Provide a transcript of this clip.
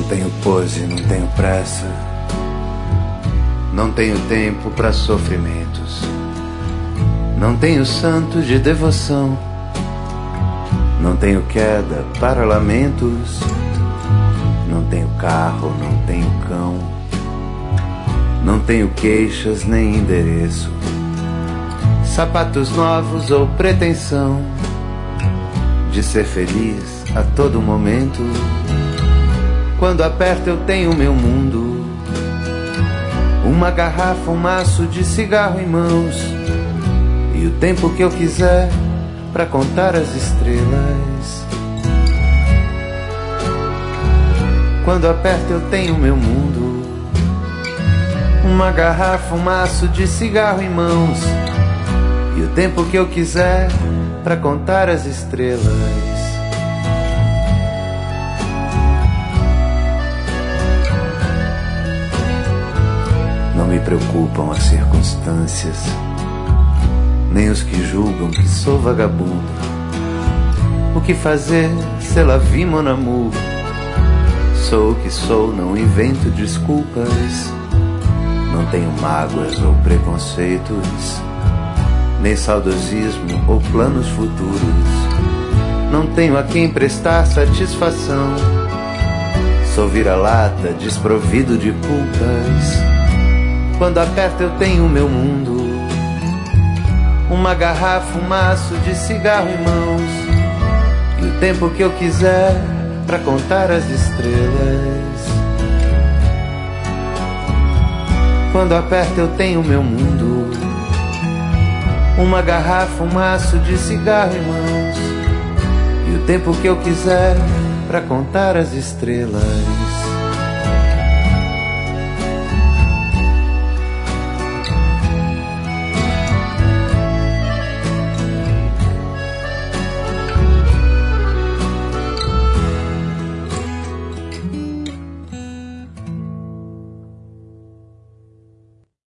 tenho pose, não tenho pressa. Não tenho tempo para sofrimentos. Não tenho santo de devoção. Não tenho queda para lamentos. Não tenho carro, não tenho cão. Não tenho queixas nem endereço. Sapatos novos ou pretensão de ser feliz a todo momento. Quando aperto eu tenho meu mundo. Uma garrafa, um maço de cigarro em mãos. E o tempo que eu quiser pra contar as estrelas. Quando aperto eu tenho meu mundo. Uma garrafa, um maço de cigarro em mãos. E o tempo que eu quiser pra contar as estrelas. Não me preocupam as circunstâncias, nem os que julgam que sou vagabundo. O que fazer, c'est la vie mon amour. Sou o que sou, não invento desculpas. Não tenho mágoas ou preconceitos, nem saudosismo ou planos futuros. Não tenho a quem prestar satisfação. Sou vira-lata, desprovido de culpas. Quando aperto eu tenho meu mundo. Uma garrafa, um maço de cigarro em mãos. E o tempo que eu quiser pra contar as estrelas. Quando aperto eu tenho meu mundo. Uma garrafa, um maço de cigarro em mãos. E o tempo que eu quiser pra contar as estrelas.